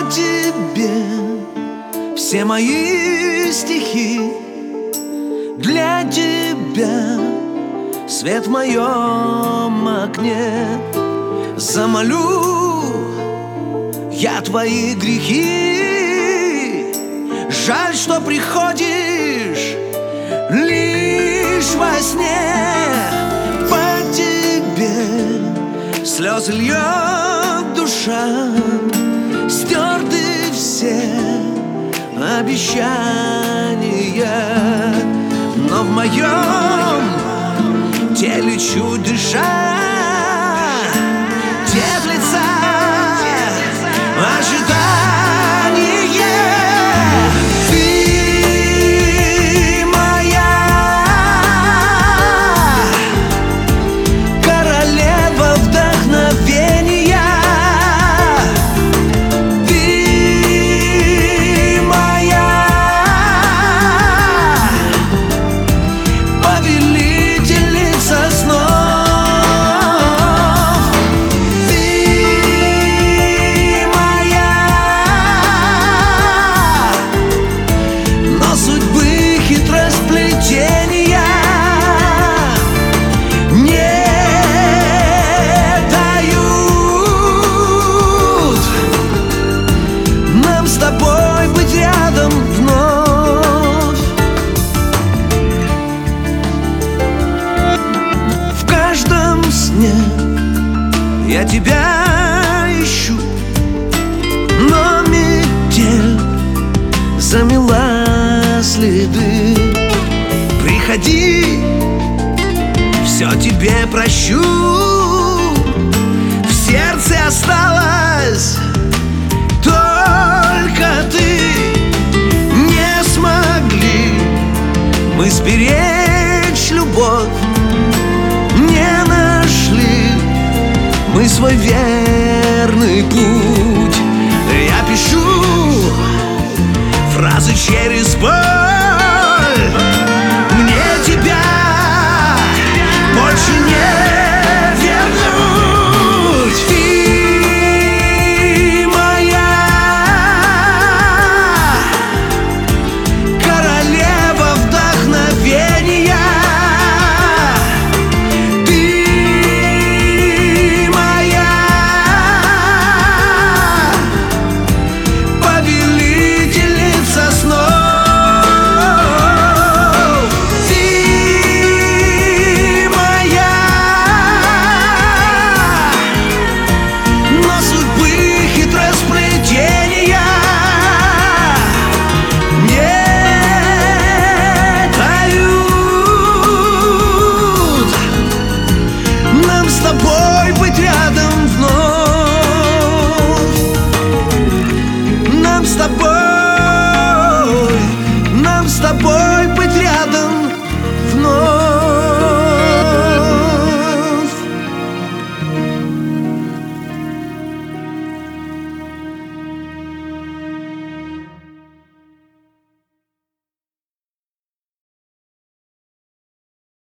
тебе все мои стихи, для тебя свет в моем окне. Замолю я твои грехи. Жаль, что приходишь лишь во сне. По тебе слезы льет душа, стерты все обещания, но в моем теле чуть дыша теплится ожидание. Ты моя королева вдохновения. Ты моя повелительница снов. Ты моя, но судьбы хитросплетения не дают нам с тобой быть рядом вновь. В каждом сне я тебя ищу, но метель замела следы. Приходи, все тебе прощу. В сердце осталась только ты. Не смогли мы сберечь любовь, не нашли мы свой верный путь.